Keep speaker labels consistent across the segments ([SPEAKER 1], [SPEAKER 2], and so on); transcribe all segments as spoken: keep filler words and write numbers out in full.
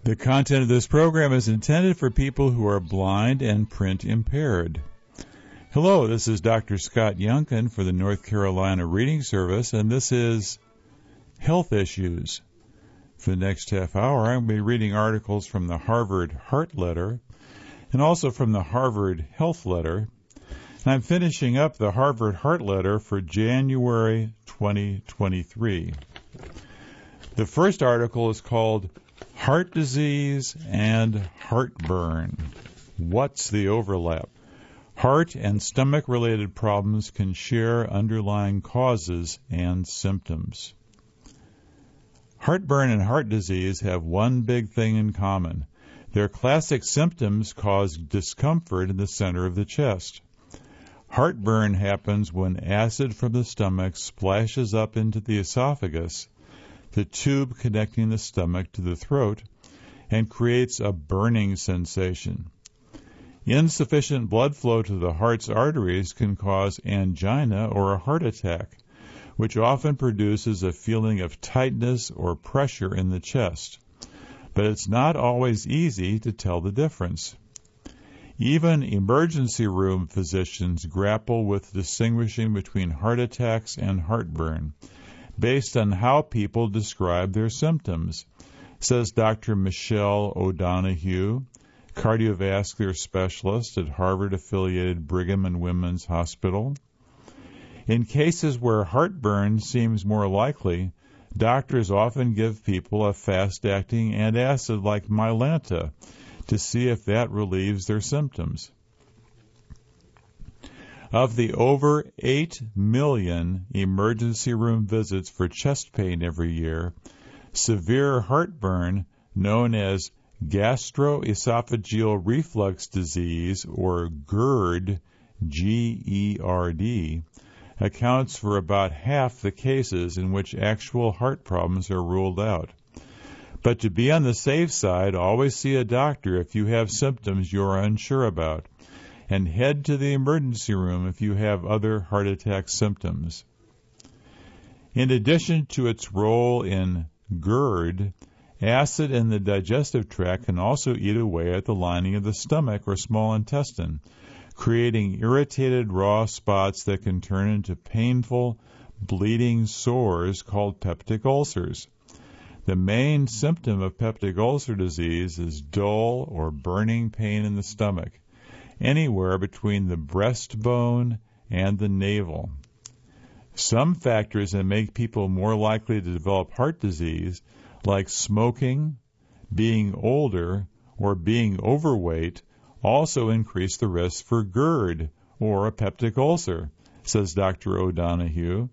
[SPEAKER 1] The content of this program is intended for people who are blind and print impaired. Hello, this is Doctor Scott Youngkin for the North Carolina Reading Service, and this is Health Issues. For the next half hour, I'm going to be reading articles from the Harvard Heart Letter and also from the Harvard Health Letter. And I'm finishing up the Harvard Heart Letter for January twenty twenty-three. The first article is called Heart Disease and Heartburn. What's the overlap? Heart and stomach-related problems can share underlying causes and symptoms. Heartburn and heart disease have one big thing in common. Their classic symptoms cause discomfort in the center of the chest. Heartburn happens when acid from the stomach splashes up into the esophagus, the tube connecting the stomach to the throat, and creates a burning sensation. Insufficient blood flow to the heart's arteries can cause angina or a heart attack, which often produces a feeling of tightness or pressure in the chest. But it's not always easy to tell the difference. Even emergency room physicians grapple with distinguishing between heart attacks and heartburn, based on how people describe their symptoms, says Doctor Michelle O'Donoghue, cardiovascular specialist at Harvard-affiliated Brigham and Women's Hospital. In cases where heartburn seems more likely, doctors often give people a fast-acting antacid like Mylanta to see if that relieves their symptoms. Of the over eight million emergency room visits for chest pain every year, severe heartburn, known as gastroesophageal reflux disease, or GERD, G E R D, accounts for about half the cases in which actual heart problems are ruled out. But to be on the safe side, always see a doctor if you have symptoms you are unsure about, and head to the emergency room if you have other heart attack symptoms. In addition to its role in GERD, acid in the digestive tract can also eat away at the lining of the stomach or small intestine, creating irritated raw spots that can turn into painful, bleeding sores called peptic ulcers. The main symptom of peptic ulcer disease is dull or burning pain in the stomach, anywhere between the breastbone and the navel. Some factors that make people more likely to develop heart disease, like smoking, being older, or being overweight, also increase the risk for GERD, or a peptic ulcer, says Doctor O'Donoghue.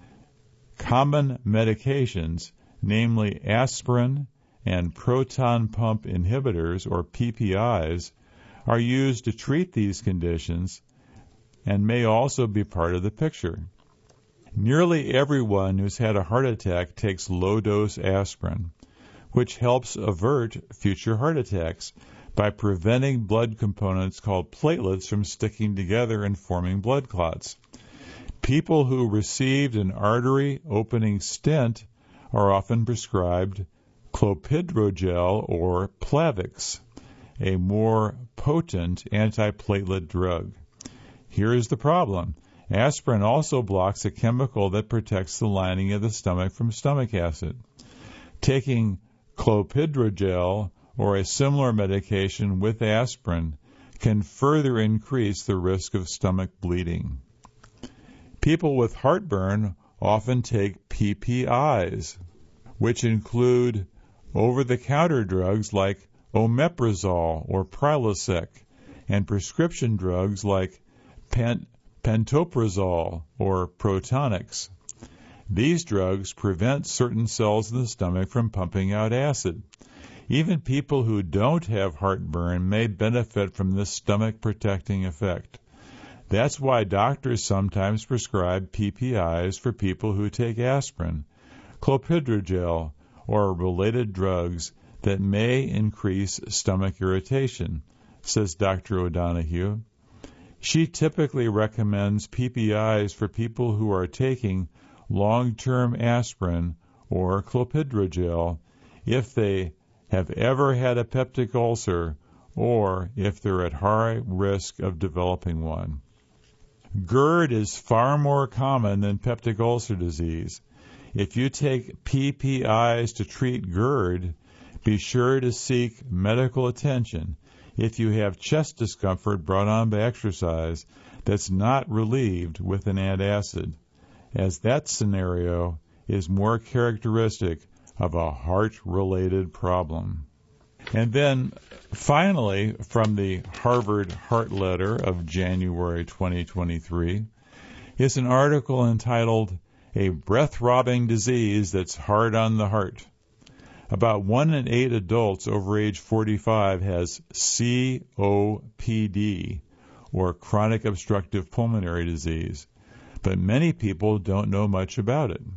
[SPEAKER 1] Common medications, namely aspirin and proton pump inhibitors, or P P Is, are used to treat these conditions and may also be part of the picture. Nearly everyone who's had a heart attack takes low-dose aspirin, which helps avert future heart attacks by preventing blood components called platelets from sticking together and forming blood clots. People who received an artery opening stent are often prescribed clopidogrel or Plavix, a more potent antiplatelet drug. Here is the problem. Aspirin also blocks a chemical that protects the lining of the stomach from stomach acid. Taking clopidogrel or a similar medication with aspirin can further increase the risk of stomach bleeding. People with heartburn often take P P Is, which include over-the-counter drugs like omeprazole or Prilosec, and prescription drugs like pant- pantoprazole or Protonix. These drugs prevent certain cells in the stomach from pumping out acid. Even people who don't have heartburn may benefit from this stomach-protecting effect. That's why doctors sometimes prescribe P P Is for people who take aspirin, clopidogrel, or related drugs that may increase stomach irritation, says Doctor O'Donoghue. She typically recommends P P Is for people who are taking long-term aspirin or clopidogrel if they have ever had a peptic ulcer, or if they're at high risk of developing one. GERD is far more common than peptic ulcer disease. If you take P P Is to treat GERD, be sure to seek medical attention if you have chest discomfort brought on by exercise that's not relieved with an antacid, as that scenario is more characteristic of a heart-related problem. And then, finally, from the Harvard Heart Letter of January twenty twenty-three, is an article entitled, "A Breath-Robbing Disease That's Hard on the Heart." About one in eight adults over age forty-five has C O P D, or chronic obstructive pulmonary disease, but many people don't know much about it.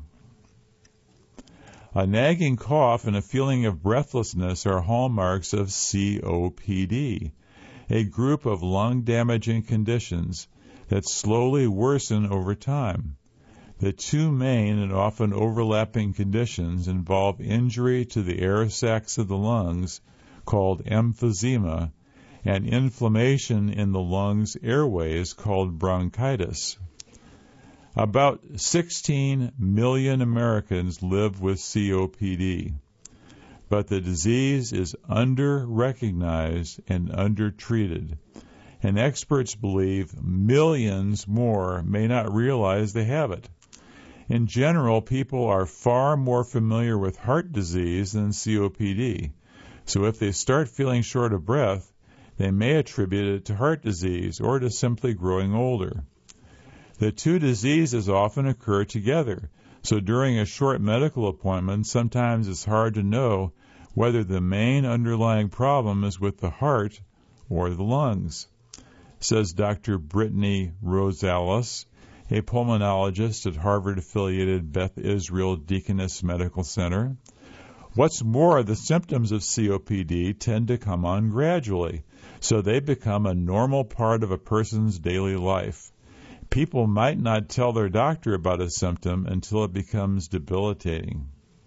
[SPEAKER 1] A nagging cough and a feeling of breathlessness are hallmarks of C O P D, a group of lung-damaging conditions that slowly worsen over time. The two main and often overlapping conditions involve injury to the air sacs of the lungs, called emphysema, and inflammation in the lungs' airways, called bronchitis. About sixteen million Americans live with C O P D, but the disease is under-recognized and under-treated, and experts believe millions more may not realize they have it. In general, people are far more familiar with heart disease than C O P D, so if they start feeling short of breath, they may attribute it to heart disease or to simply growing older. The two diseases often occur together, so during a short medical appointment, sometimes it's hard to know whether the main underlying problem is with the heart or the lungs, says Doctor Brittany Rosales, a pulmonologist at Harvard-affiliated Beth Israel Deaconess Medical Center. What's more, the symptoms of C O P D tend to come on gradually, so they become a normal part of a person's daily life. People might not tell their doctor about a symptom until it becomes debilitating.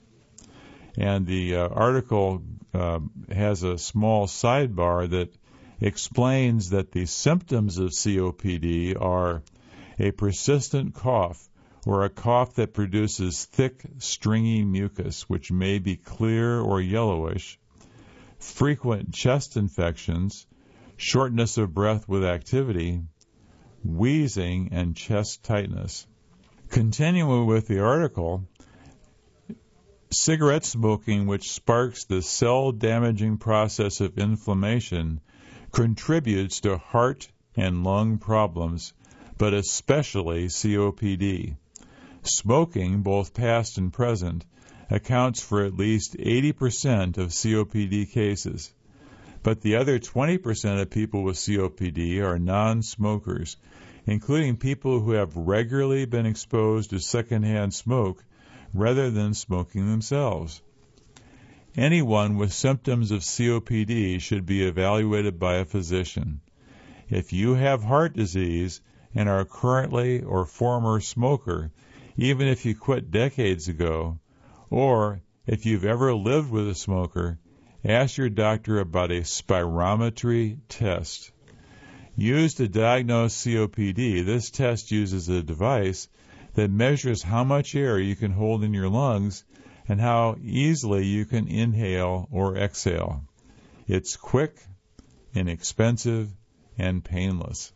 [SPEAKER 1] And the uh, article uh, has a small sidebar that explains that the symptoms of C O P D are a persistent cough, or a cough that produces thick, stringy mucus, which may be clear or yellowish, frequent chest infections, shortness of breath with activity, wheezing, and chest tightness. Continuing with the article, cigarette smoking, which sparks the cell-damaging process of inflammation, contributes to heart and lung problems, but especially C O P D. Smoking, both past and present, accounts for at least eighty percent of C O P D cases. But the other twenty percent of people with C O P D are non-smokers, including people who have regularly been exposed to secondhand smoke rather than smoking themselves. Anyone with symptoms of C O P D should be evaluated by a physician. If you have heart disease and are currently or former smoker, even if you quit decades ago, or if you've ever lived with a smoker, ask your doctor about a spirometry test. Used to diagnose C O P D, this test uses a device that measures how much air you can hold in your lungs and how easily you can inhale or exhale. It's quick, inexpensive, and painless.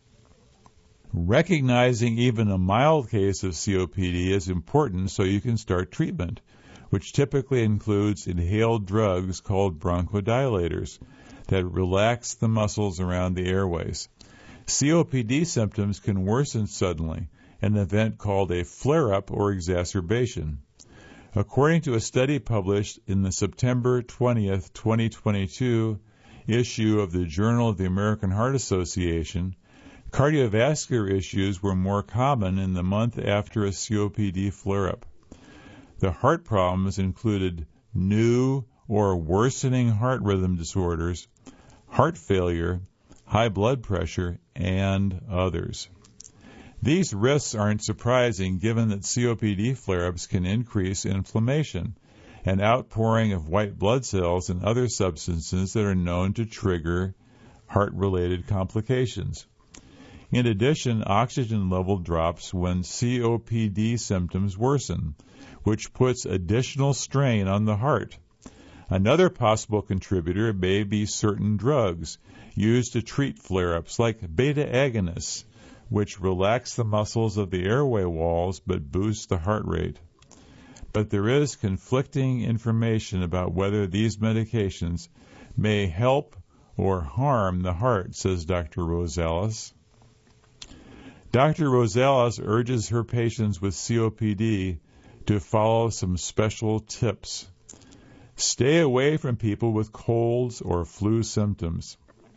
[SPEAKER 1] Recognizing even a mild case of C O P D is important so you can start treatment, which typically includes inhaled drugs called bronchodilators that relax the muscles around the airways. C O P D symptoms can worsen suddenly, an event called a flare-up or exacerbation. According to a study published in the September twentieth, twenty twenty-two issue of the Journal of the American Heart Association, cardiovascular issues were more common in the month after a C O P D flare-up. The heart problems included new or worsening heart rhythm disorders, heart failure, high blood pressure, and others. These risks aren't surprising given that C O P D flare-ups can increase inflammation, an outpouring of white blood cells and other substances that are known to trigger heart-related complications. In addition, oxygen level drops when C O P D symptoms worsen, which puts additional strain on the heart. Another possible contributor may be certain drugs used to treat flare-ups, like beta agonists, which relax the muscles of the airway walls but boost the heart rate. But there is conflicting information about whether these medications may help or harm the heart, says Doctor Rosales. Doctor Rosales urges her patients with C O P D to follow some special tips. Stay away from people with colds or flu symptoms.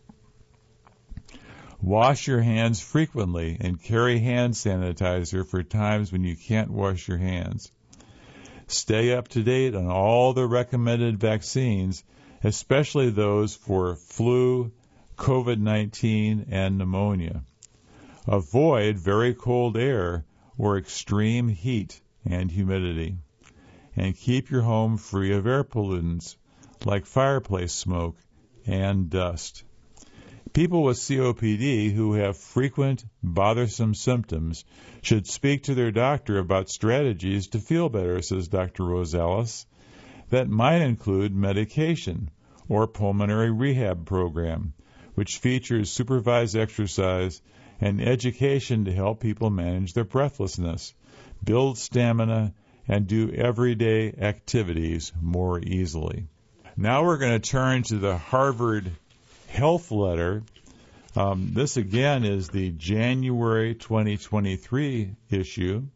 [SPEAKER 1] Wash your hands frequently and carry hand sanitizer for times when you can't wash your hands. Stay up to date on all the recommended vaccines, especially those for flu, COVID nineteen, and pneumonia. Avoid very cold air or extreme heat and humidity. And keep your home free of air pollutants like fireplace smoke and dust. People with C O P D who have frequent, bothersome symptoms should speak to their doctor about strategies to feel better, says Doctor Rosales. That might include medication or pulmonary rehab program, which features supervised exercise and education to help people manage their breathlessness, build stamina, and do everyday activities more easily. Now we're going to turn to the Harvard Health Letter. Um, this again is the January twenty twenty-three issue.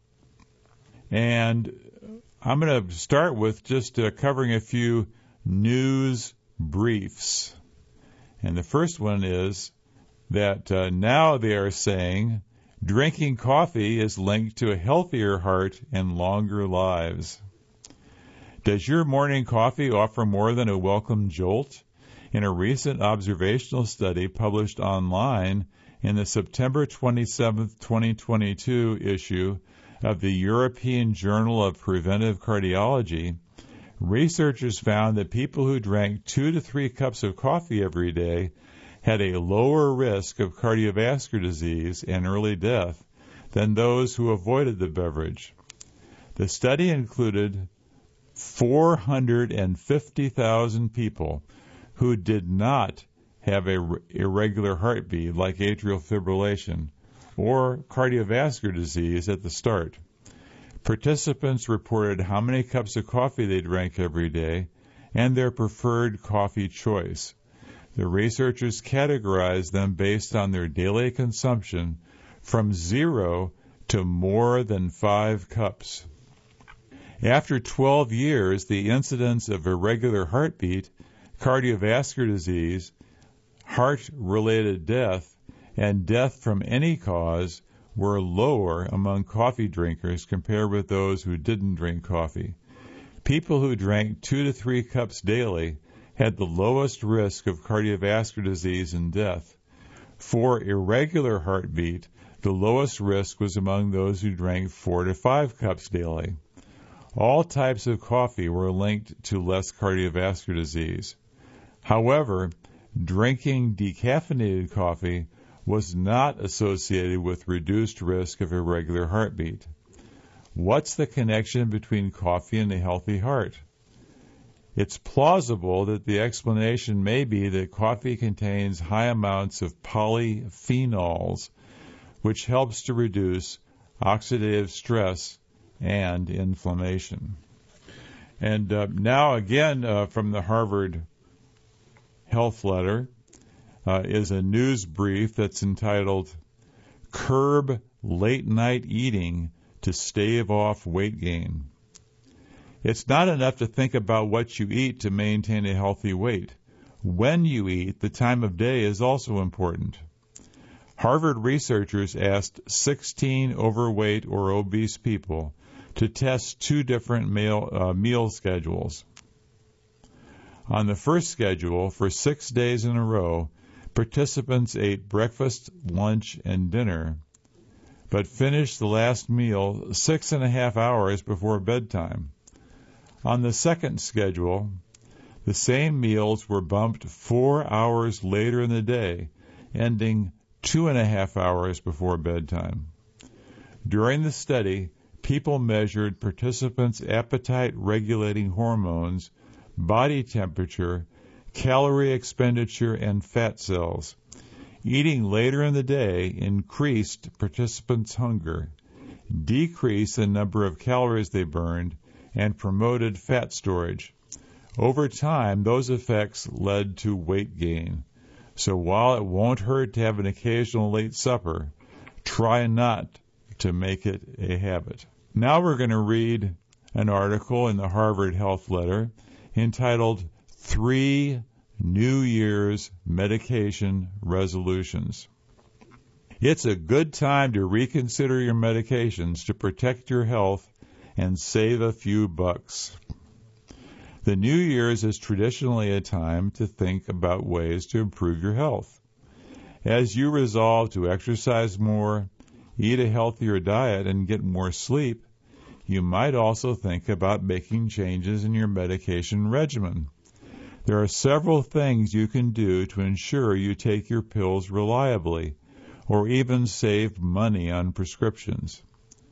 [SPEAKER 1] And I'm going to start with just uh, covering a few news briefs. And the first one is that uh, now they are saying drinking coffee is linked to a healthier heart and longer lives. Does your morning coffee offer more than a welcome jolt? In a recent observational study published online in the September twenty-seventh, twenty twenty-two issue of the European Journal of Preventive Cardiology, researchers found that people who drank two to three cups of coffee every day had a lower risk of cardiovascular disease and early death than those who avoided the beverage. The study included four hundred fifty thousand people who did not have a irregular heartbeat like atrial fibrillation or cardiovascular disease at the start. Participants reported how many cups of coffee they drank every day and their preferred coffee choice. The researchers categorized them based on their daily consumption from zero to more than five cups. After twelve years, the incidence of irregular heartbeat, cardiovascular disease, heart-related death, and death from any cause were lower among coffee drinkers compared with those who didn't drink coffee. People who drank two to three cups daily had the lowest risk of cardiovascular disease and death. For irregular heartbeat, the lowest risk was among those who drank four to five cups daily. All types of coffee were linked to less cardiovascular disease. However, drinking decaffeinated coffee was not associated with reduced risk of irregular heartbeat. What's the connection between coffee and a healthy heart? It's plausible that the explanation may be that coffee contains high amounts of polyphenols, which helps to reduce oxidative stress and inflammation. And uh, now again uh, from the Harvard Health Letter uh, is a news brief that's entitled Curb Late Night Eating to Stave Off Weight Gain. It's not enough to think about what you eat to maintain a healthy weight. When you eat, the time of day is also important. Harvard researchers asked sixteen overweight or obese people to test two different meal, uh, meal schedules. On the first schedule, for six days in a row, participants ate breakfast, lunch, and dinner, but finished the last meal six and a half hours before bedtime. On the second schedule, the same meals were bumped four hours later in the day, ending two and a half hours before bedtime. During the study, people measured participants' appetite-regulating hormones, body temperature, calorie expenditure, and fat cells. Eating later in the day increased participants' hunger, decreased the number of calories they burned, and promoted fat storage. Over time, those effects led to weight gain. So while it won't hurt to have an occasional late supper, try not to make it a habit. Now we're going to read an article in the Harvard Health Letter entitled Three New Year's Medication Resolutions. It's a good time to reconsider your medications to protect your health and save a few bucks. The New Year's is traditionally a time to think about ways to improve your health. As you resolve to exercise more, eat a healthier diet, and get more sleep, you might also think about making changes in your medication regimen. There are several things you can do to ensure you take your pills reliably, or even save money on prescriptions.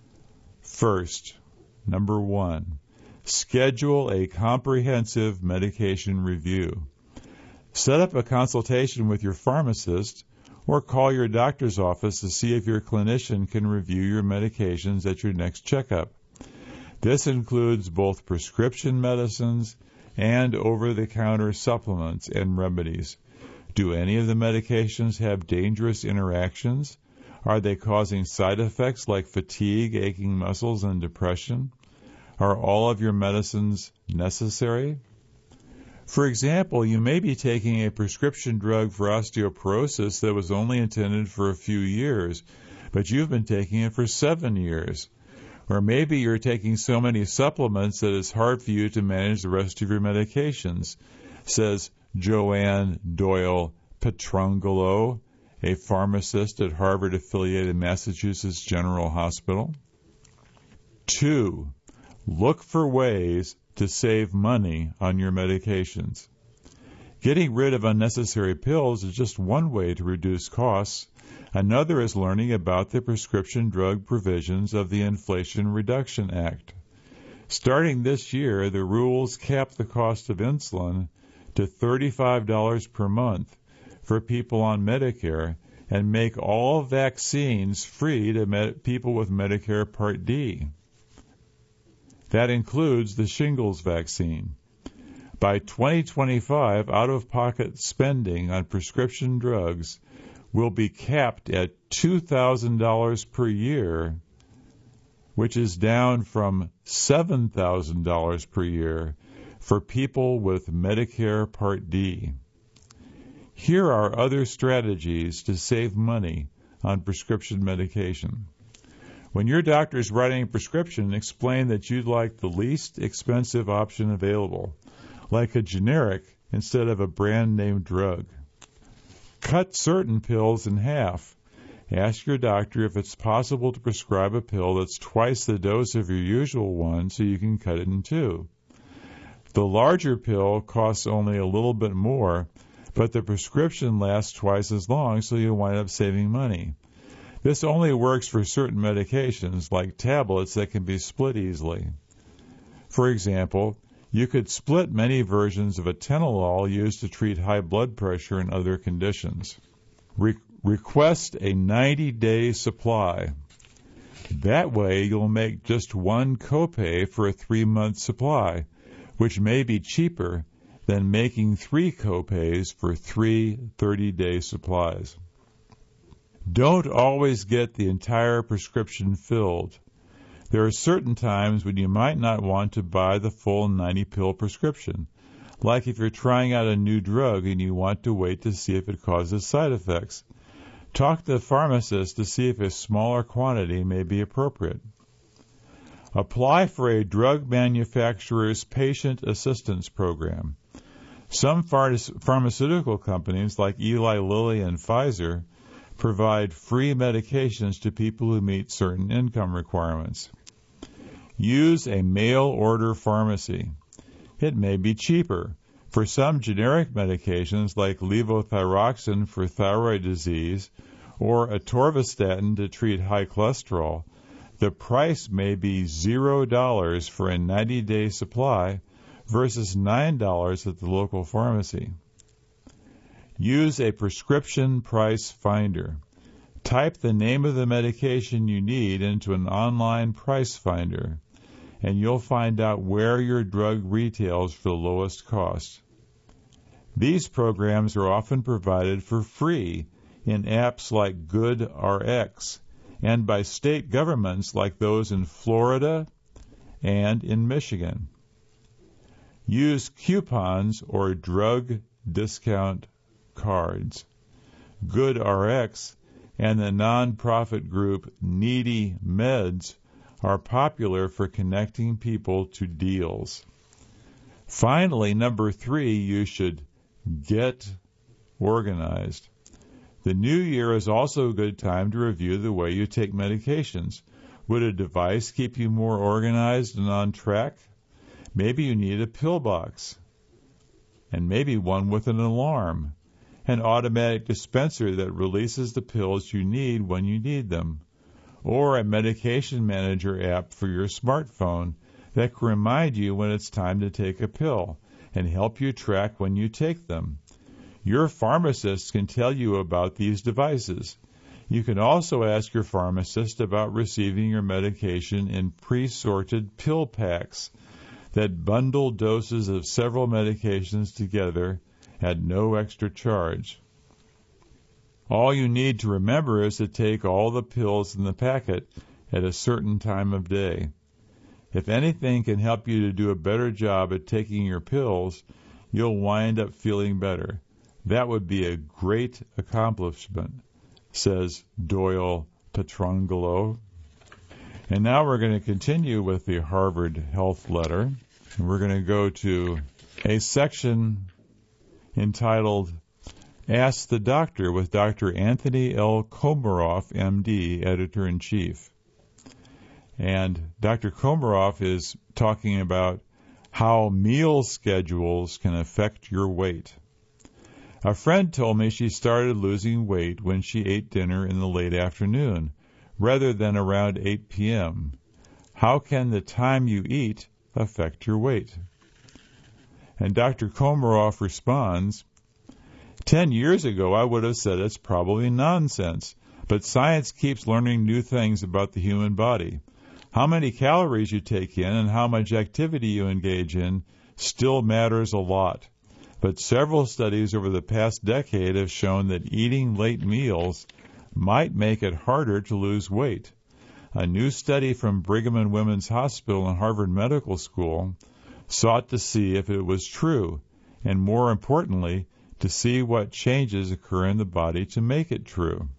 [SPEAKER 1] First, number one, schedule a comprehensive medication review. Set up a consultation with your pharmacist or call your doctor's office to see if your clinician can review your medications at your next checkup. This includes both prescription medicines and over-the-counter supplements and remedies. Do any of the medications have dangerous interactions? Are they causing side effects like fatigue, aching muscles, and depression? Are all of your medicines necessary? For example, you may be taking a prescription drug for osteoporosis that was only intended for a few years, but you've been taking it for seven years. Or maybe you're taking so many supplements that it's hard for you to manage the rest of your medications, says Joanne Doyle Petrangelo, a pharmacist at Harvard-affiliated Massachusetts General Hospital. Two, look for ways to save money on your medications. Getting rid of unnecessary pills is just one way to reduce costs. Another is learning about the prescription drug provisions of the Inflation Reduction Act. Starting this year, the rules cap the cost of insulin to thirty-five dollars per month for people on Medicare and make all vaccines free to med- people with Medicare Part D. That includes the shingles vaccine. By twenty twenty-five, out-of-pocket spending on prescription drugs will be capped at two thousand dollars per year, which is down from seven thousand dollars per year for people with Medicare Part D. Here are other strategies to save money on prescription medication. When your doctor is writing a prescription, explain that you'd like the least expensive option available, like a generic instead of a brand-name drug. Cut certain pills in half. Ask your doctor if it's possible to prescribe a pill that's twice the dose of your usual one so you can cut it in two. The larger pill costs only a little bit more, but the prescription lasts twice as long, so you'll wind up saving money. This only works for certain medications, like tablets that can be split easily. For example, you could split many versions of atenolol used to treat high blood pressure and other conditions. Re- request a ninety-day supply. That way, you'll make just one copay for a three-month supply, which may be cheaper than making three copays for three thirty-day supplies. Don't always get the entire prescription filled. There are certain times when you might not want to buy the full ninety-pill prescription, like if you're trying out a new drug and you want to wait to see if it causes side effects. Talk to the pharmacist to see if a smaller quantity may be appropriate. Apply for a drug manufacturer's patient assistance program. Some phar- pharmaceutical companies, like Eli Lilly and Pfizer, provide free medications to people who meet certain income requirements. Use a mail-order pharmacy. it may be cheaper. For some generic medications like levothyroxine for thyroid disease or atorvastatin to treat high cholesterol, the price may be zero dollars for a ninety-day supply versus nine dollars at the local pharmacy. Use a prescription price finder. Type the name of the medication you need into an online price finder, and you'll find out where your drug retails for the lowest cost. These programs are often provided for free in apps like GoodRx and by state governments like those in Florida and in Michigan. Use coupons or drug discount cards. GoodRx and the nonprofit group Needy Meds are popular for connecting people to deals. Finally, number three, you should get organized. The new year is also a good time to review the way you take medications. Would a device keep you more organized and on track? Maybe you need a pill box, and maybe one with an alarm, an automatic dispenser that releases the pills you need when you need them, or a medication manager app for your smartphone that can remind you when it's time to take a pill and help you track when you take them. Your pharmacist can tell you about these devices. You can also ask your pharmacist about receiving your medication in pre-sorted pill packs that bundle doses of several medications together at no extra charge. All you need to remember is to take all the pills in the packet at a certain time of day. If anything can help you to do a better job at taking your pills, you'll wind up feeling better. That would be a great accomplishment, says Doyle Petrangelo. And now we're going to continue with the Harvard Health Letter. And we're going to go to a section entitled Ask the Doctor with Doctor Anthony L. Komaroff, M D, Editor-in-Chief. And Doctor Komaroff is talking about how meal schedules can affect your weight. A friend told me she started losing weight when she ate dinner in the late afternoon, rather than around eight p.m. How can the time you eat affect your weight? And Doctor Komaroff responds, Ten years ago I would have said it's probably nonsense, but science keeps learning new things about the human body. How many calories you take in and how much activity you engage in still matters a lot. But several studies over the past decade have shown that eating late meals might make it harder to lose weight. A new study from Brigham and Women's Hospital and Harvard Medical School sought to see if it was true, and more importantly, to see what changes occur in the body to make it true.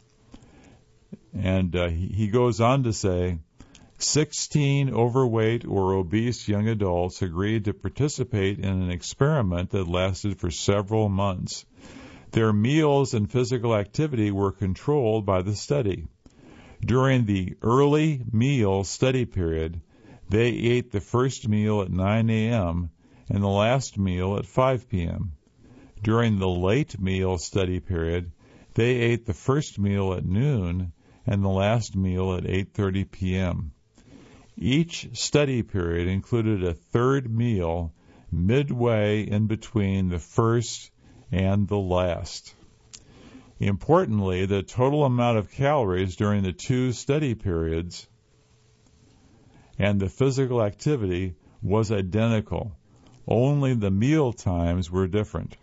[SPEAKER 1] And uh, he goes on to say, sixteen overweight or obese young adults agreed to participate in an experiment that lasted for several months. Their meals and physical activity were controlled by the study. During the early meal study period, they ate the first meal at nine a.m. and the last meal at five p.m. During the late meal study period, they ate the first meal at noon and the last meal at eight thirty p.m. Each study period included a third meal midway in between the first and the last. Importantly, the total amount of calories during the two study periods and the physical activity was identical. Only the meal times were different.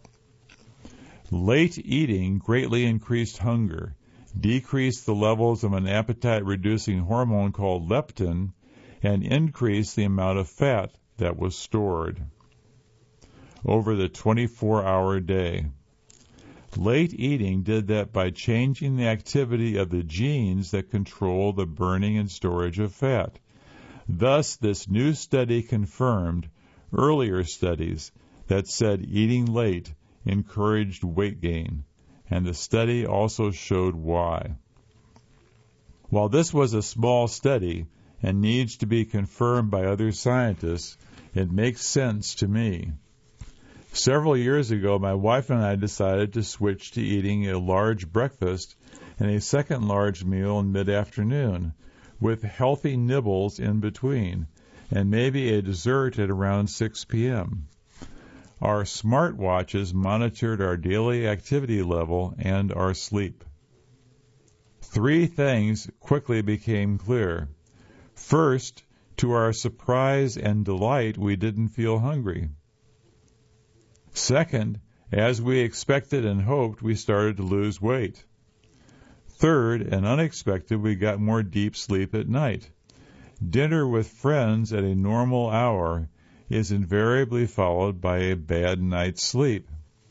[SPEAKER 1] Late eating greatly increased hunger, decreased the levels of an appetite-reducing hormone called leptin, and increased the amount of fat that was stored over the twenty-four hour day. Late eating did that by changing the activity of the genes that control the burning and storage of fat. Thus, this new study confirmed earlier studies that said eating late encouraged weight gain, and the study also showed why. While this was a small study and needs to be confirmed by other scientists, It makes sense to me. Several years ago, my wife and I decided to switch to eating a large breakfast and a second large meal in mid-afternoon, with healthy nibbles in between, and maybe a dessert at around six p.m. Our smartwatches monitored our daily activity level and our sleep. Three things quickly became clear. First, to our surprise and delight, we didn't feel hungry. Second, as we expected and hoped, we started to lose weight. Third, and unexpected, we got more deep sleep at night. Dinner with friends at a normal hour is invariably followed by a bad night's sleep.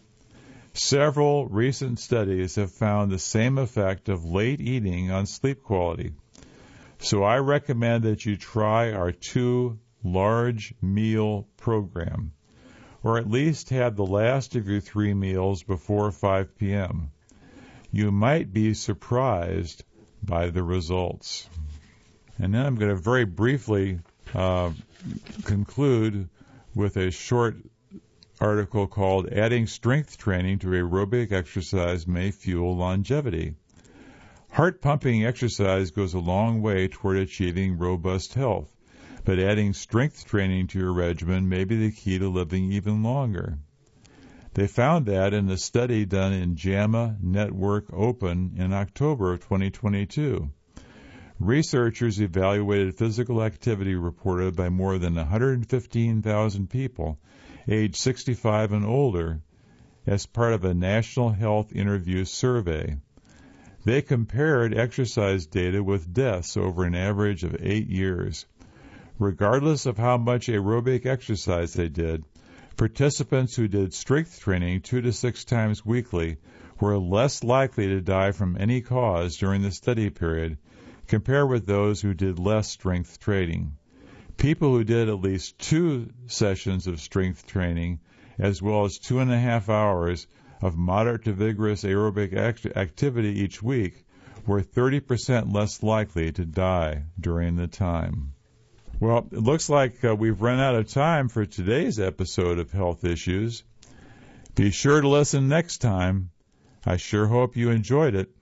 [SPEAKER 1] Several recent studies have found the same effect of late eating on sleep quality. So I recommend that you try our two large meal program, or at least have the last of your three meals before five p.m. You might be surprised by the results. And then I'm going to very briefly uh, conclude with a short article called Adding Strength Training to Aerobic Exercise May Fuel Longevity. Heart-pumping exercise goes a long way toward achieving robust health, but adding strength training to your regimen may be the key to living even longer. They found that in a study done in JAMA Network Open in October of twenty twenty-two. Researchers evaluated physical activity reported by more than one hundred fifteen thousand people aged sixty-five and older as part of a national health interview survey. They compared exercise data with deaths over an average of eight years. Regardless of how much aerobic exercise they did, participants who did strength training two to six times weekly were less likely to die from any cause during the study period compared with those who did less strength training. People who did at least two sessions of strength training, as well as two and a half hours of moderate to vigorous aerobic act- activity each week, were thirty percent less likely to die during the time. Well, it looks like uh, we've run out of time for today's episode of Health Issues. Be sure to listen next time. I sure hope you enjoyed it.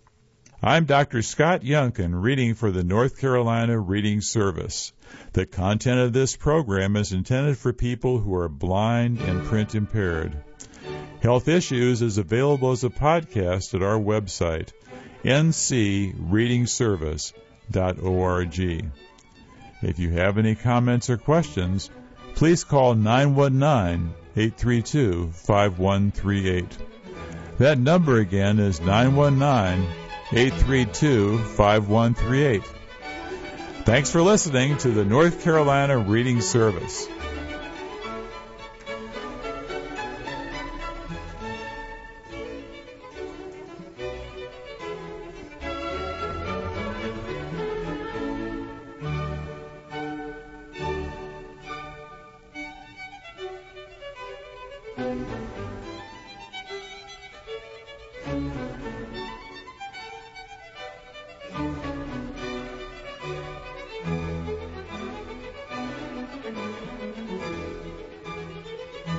[SPEAKER 1] I'm Doctor Scott Youngkin, reading for the North Carolina Reading Service. The content of this program is intended for people who are blind and print impaired. Health Issues is available as a podcast at our website, n c reading service dot org. If you have any comments or questions, please call nine one nine, eight three two, five one three eight. That number again is nine one nine, eight three two, five one three eight. Thanks for listening to the North Carolina Reading Service.